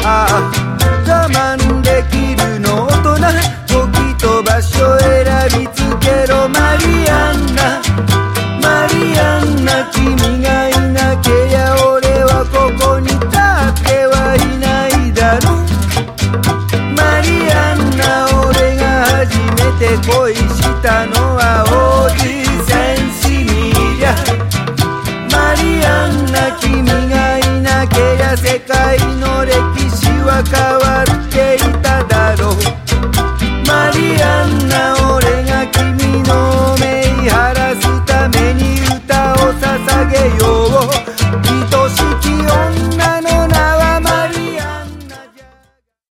我慢できるの大人、時と場所選びつけろ。マリアンナ、マリアンナ、君がいなけりゃ俺はここに立ってはいないだろ。マリアンナ、俺が初めて